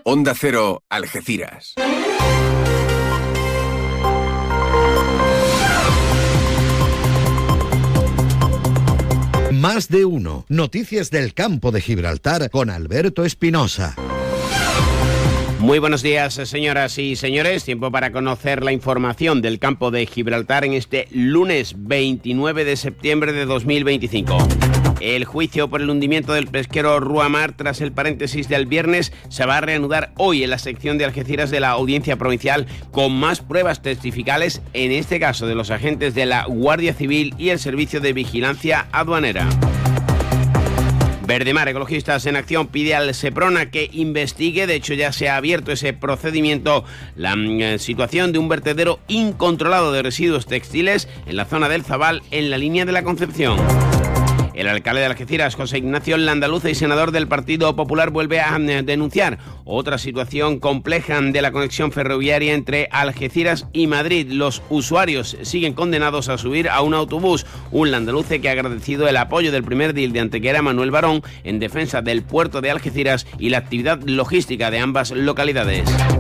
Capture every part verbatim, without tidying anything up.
Onda Cero, Algeciras. Más de uno. Noticias del campo de Gibraltar con Alberto Espinosa. Muy buenos días, señoras y señores. Tiempo para conocer la información del campo de Gibraltar en este lunes veintinueve de septiembre de dos mil veinticinco. El juicio por el hundimiento del pesquero Ruamar, tras el paréntesis del viernes, se va a reanudar hoy en la sección de Algeciras de la Audiencia Provincial con más pruebas testificales, en este caso de los agentes de la Guardia Civil y el Servicio de Vigilancia Aduanera. Verdemar Ecologistas en Acción pide al Seprona que investigue, de hecho ya se ha abierto ese procedimiento, la mm, situación de un vertedero incontrolado de residuos textiles en la zona del Zabal, en la línea de la Concepción. El alcalde de Algeciras, José Ignacio Landaluce, y senador del Partido Popular, vuelve a denunciar otra situación compleja de la conexión ferroviaria entre Algeciras y Madrid. Los usuarios siguen condenados a subir a un autobús. Un Landaluce que ha agradecido el apoyo del primer edil de Antequera, Manuel Barón, en defensa del puerto de Algeciras y la actividad logística de ambas localidades.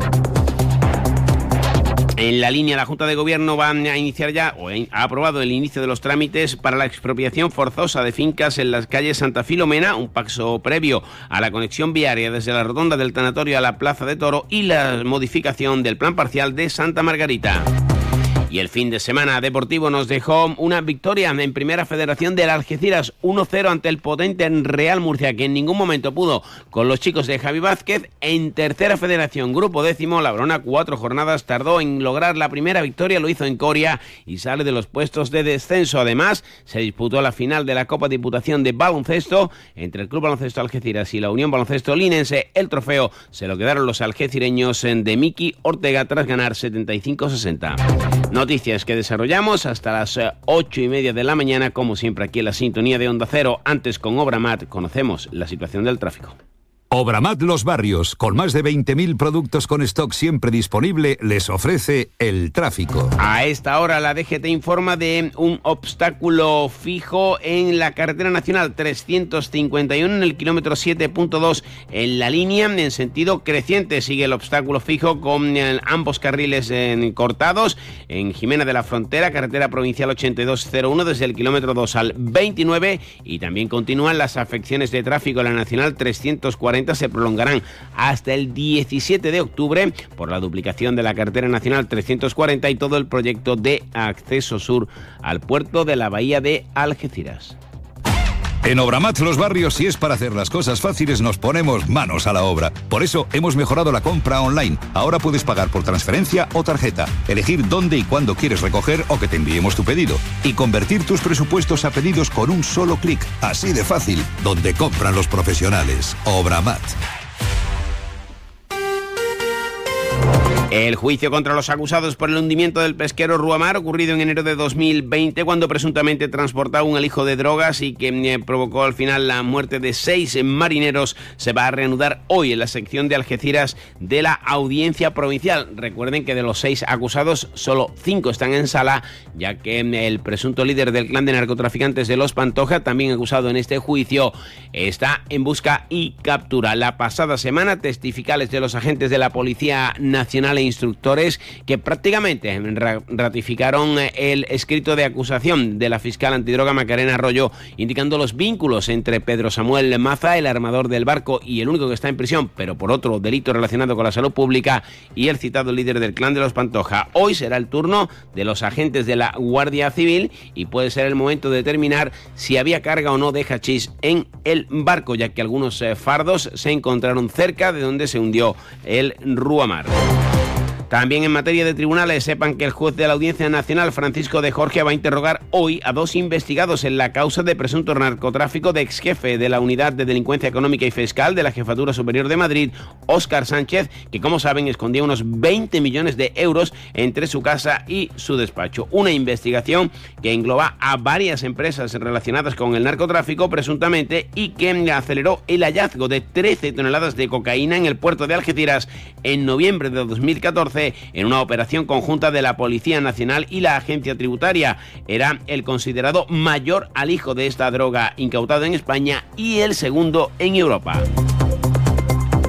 En la línea, la Junta de Gobierno va a iniciar ya, o ha aprobado el inicio de los trámites para la expropiación forzosa de fincas en las calles Santa Filomena, un paso previo a la conexión viaria desde la Rotonda del Tanatorio a la Plaza de Toro y la modificación del plan parcial de Santa Margarita. Y el fin de semana deportivo nos dejó una victoria en Primera Federación del Algeciras, uno cero ante el potente Real Murcia, que en ningún momento pudo con los chicos de Javi Vázquez. En Tercera Federación, grupo décimo, la Brona cuatro jornadas tardó en lograr la primera victoria, lo hizo en Coria y sale de los puestos de descenso. Además, se disputó la final de la Copa Diputación de Baloncesto entre el Club Baloncesto Algeciras y la Unión Baloncesto Linense. El trofeo se lo quedaron los algecireños de Miki Ortega tras ganar setenta y cinco a sesenta. Noticias que desarrollamos hasta las ocho y media de la mañana, como siempre aquí en la sintonía de Onda Cero. Antes, con Obramat, conocemos la situación del tráfico. Obramat Los Barrios, con más de veinte mil productos con stock siempre disponible, les ofrece el tráfico. A esta hora la D G T informa de un obstáculo fijo en la carretera nacional trescientos cincuenta y uno, en el kilómetro siete punto dos, en la línea en sentido creciente. Sigue el obstáculo fijo con ambos carriles en, cortados en Jimena de la Frontera, carretera provincial ochenta y dos cero uno, desde el kilómetro dos al veintinueve, y también continúan las afecciones de tráfico en la nacional trescientos cuarenta. Se prolongarán hasta el diecisiete de octubre por la duplicación de la carretera nacional trescientos cuarenta y todo el proyecto de acceso sur al puerto de la bahía de Algeciras. En Obramat Los Barrios, si es para hacer las cosas fáciles, nos ponemos manos a la obra. Por eso hemos mejorado la compra online. Ahora puedes pagar por transferencia o tarjeta, elegir dónde y cuándo quieres recoger o que te enviemos tu pedido y convertir tus presupuestos a pedidos con un solo clic. Así de fácil, donde compran los profesionales. Obramat. El juicio contra los acusados por el hundimiento del pesquero Ruamar, ocurrido en enero de dos mil veinte, cuando presuntamente transportaba un alijo de drogas y que eh, provocó al final la muerte de seis marineros, se va a reanudar hoy en la sección de Algeciras de la Audiencia Provincial. Recuerden que de los seis acusados, solo cinco están en sala, ya que eh, el presunto líder del clan de narcotraficantes de Los Pantoja, también acusado en este juicio, está en busca y captura. La pasada semana, testificales de los agentes de la Policía Nacional e instructores que prácticamente ratificaron el escrito de acusación de la fiscal antidroga Macarena Arroyo, indicando los vínculos entre Pedro Samuel Maza, el armador del barco y el único que está en prisión, pero por otro delito relacionado con la salud pública, y el citado líder del clan de Los Pantoja. Hoy será el turno de los agentes de la Guardia Civil y puede ser el momento de determinar si había carga o no de hachís en el barco, ya que algunos fardos se encontraron cerca de donde se hundió el Ruamar. También en materia de tribunales, sepan que el juez de la Audiencia Nacional, Francisco de Jorge, va a interrogar hoy a dos investigados en la causa de presunto narcotráfico de exjefe de la Unidad de Delincuencia Económica y Fiscal de la Jefatura Superior de Madrid, Óscar Sánchez, que como saben escondía unos veinte millones de euros entre su casa y su despacho. Una investigación que engloba a varias empresas relacionadas con el narcotráfico presuntamente y que aceleró el hallazgo de trece toneladas de cocaína en el puerto de Algeciras en noviembre de dos mil catorce, en una operación conjunta de la Policía Nacional y la Agencia Tributaria. Era el considerado mayor alijo de esta droga incautado en España y el segundo en Europa.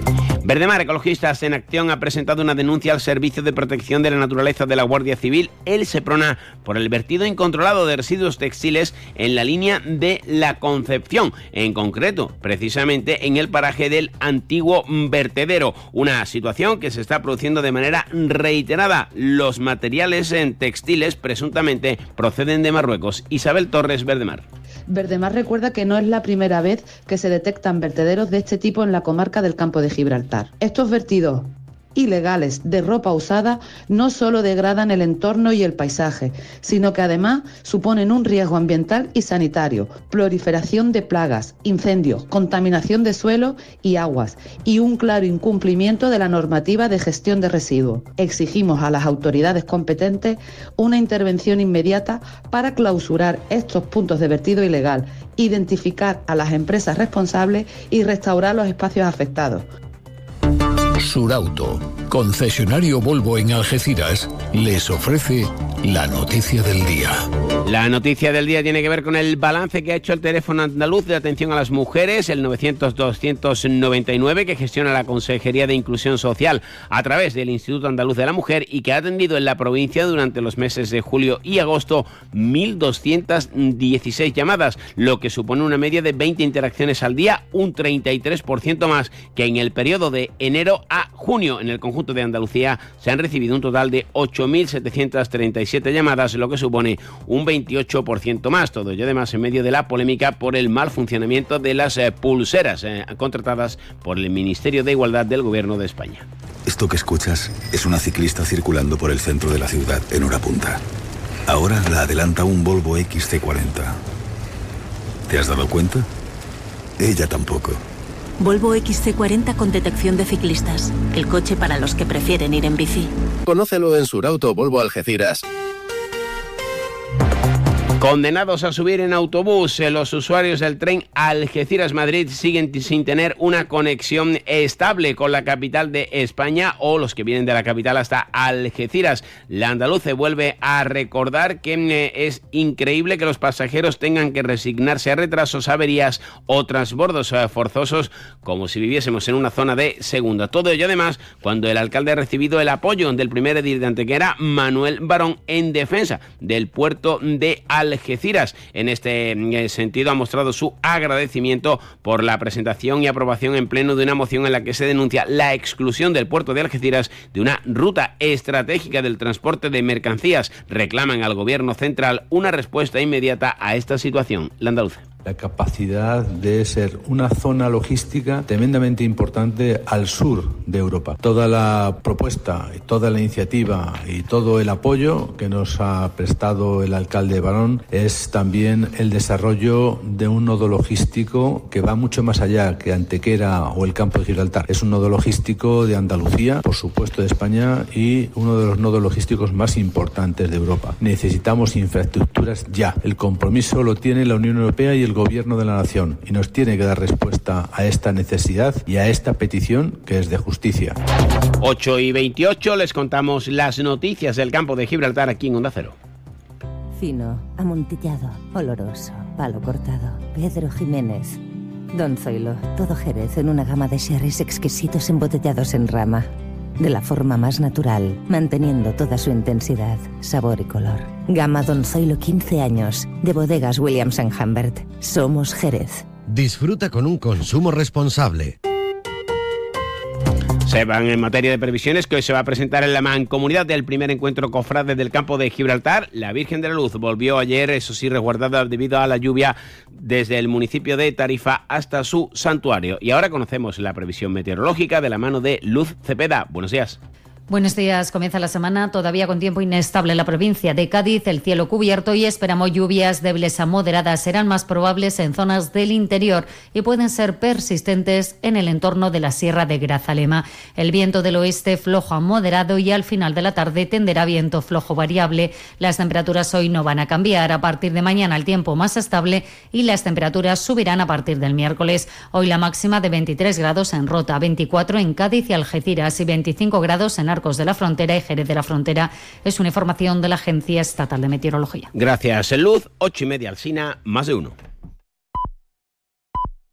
Verdemar Ecologistas en Acción ha presentado una denuncia al Servicio de Protección de la Naturaleza de la Guardia Civil, el SEPRONA, por el vertido incontrolado de residuos textiles en la línea de La Concepción, en concreto, precisamente en el paraje del antiguo vertedero, una situación que se está produciendo de manera reiterada. Los materiales en textiles presuntamente proceden de Marruecos. Isabel Torres, Verdemar. Verdemar recuerda que no es la primera vez que se detectan vertederos de este tipo en la comarca del Campo de Gibraltar. Estos vertidos ilegales de ropa usada no solo degradan el entorno y el paisaje, sino que además suponen un riesgo ambiental y sanitario, proliferación de plagas, incendios, contaminación de suelo y aguas y un claro incumplimiento de la normativa de gestión de residuos. Exigimos a las autoridades competentes una intervención inmediata para clausurar estos puntos de vertido ilegal, identificar a las empresas responsables y restaurar los espacios afectados. Surauto, concesionario Volvo en Algeciras, les ofrece la noticia del día. La noticia del día tiene que ver con el balance que ha hecho el teléfono andaluz de atención a las mujeres, el novecientos doscientos noventa y nueve, que gestiona la Consejería de Inclusión Social a través del Instituto Andaluz de la Mujer y que ha atendido en la provincia durante los meses de julio y agosto mil doscientas dieciséis llamadas, lo que supone una media de veinte interacciones al día, un treinta y tres por ciento más que en el periodo de enero a junio. En el conjunto de Andalucía se han recibido un total de ocho mil setecientas treinta y siete llamadas, lo que supone un veintiocho por ciento más. Todo ello además en medio de la polémica por el mal funcionamiento de las eh, pulseras eh, contratadas por el Ministerio de Igualdad del Gobierno de España. Esto que escuchas es una ciclista circulando por el centro de la ciudad en hora punta. Ahora la adelanta un Volvo X C cuarenta. ¿Te has dado cuenta? Ella tampoco. Volvo X C cuarenta con detección de ciclistas. El coche para los que prefieren ir en bici. Conócelo en Surauto Volvo Algeciras. Condenados a subir en autobús, los usuarios del tren Algeciras-Madrid siguen sin tener una conexión estable con la capital de España o los que vienen de la capital hasta Algeciras. La Andaluce vuelve a recordar que es increíble que los pasajeros tengan que resignarse a retrasos, averías o transbordos forzosos como si viviésemos en una zona de segunda. Todo ello además cuando el alcalde ha recibido el apoyo del primer edil de Antequera, Manuel Barón, en defensa del puerto de Algeciras. Algeciras. En este sentido ha mostrado su agradecimiento por la presentación y aprobación en pleno de una moción en la que se denuncia la exclusión del puerto de Algeciras de una ruta estratégica del transporte de mercancías. Reclaman al gobierno central una respuesta inmediata a esta situación. La Andaluza. La capacidad de ser una zona logística tremendamente importante al sur de Europa. Toda la propuesta, toda la iniciativa y todo el apoyo que nos ha prestado el alcalde Barón es también el desarrollo de un nodo logístico que va mucho más allá que Antequera o el Campo de Gibraltar. Es un nodo logístico de Andalucía, por supuesto de España, y uno de los nodos logísticos más importantes de Europa. Necesitamos infraestructuras ya. El compromiso lo tiene la Unión Europea y el Gobierno de la Nación y nos tiene que dar respuesta a esta necesidad y a esta petición que es de justicia. ocho y veintiocho, les contamos las noticias del Campo de Gibraltar aquí en Onda Cero. Fino, amontillado, oloroso, palo cortado, Pedro Jiménez. Don Zoilo, todo Jerez en una gama de sherries exquisitos embotellados en rama. De la forma más natural, manteniendo toda su intensidad, sabor y color. Gama Don Zoilo quince años, de bodegas Williams and Humbert. Somos Jerez. Disfruta con un consumo responsable. Sepan en materia de previsiones que hoy se va a presentar en la mancomunidad del primer encuentro cofrade del Campo de Gibraltar. La Virgen de la Luz volvió ayer, eso sí, resguardada debido a la lluvia desde el municipio de Tarifa hasta su santuario. Y ahora conocemos la previsión meteorológica de la mano de Luz Cepeda. Buenos días. Buenos días. Comienza la semana todavía con tiempo inestable en la provincia de Cádiz, el cielo cubierto y esperamos lluvias débiles a moderadas. Serán más probables en zonas del interior y pueden ser persistentes en el entorno de la Sierra de Grazalema. El viento del oeste flojo a moderado y al final de la tarde tenderá viento flojo variable. Las temperaturas hoy no van a cambiar. A partir de mañana el tiempo más estable y las temperaturas subirán a partir del miércoles. Hoy la máxima de veintitrés grados en Rota, veinticuatro en Cádiz y Algeciras y veinticinco grados en Arcos de la Frontera y Jerez de la Frontera. Es una información de la Agencia Estatal de Meteorología. Gracias, Luz. Ocho y media Alsina, más de uno.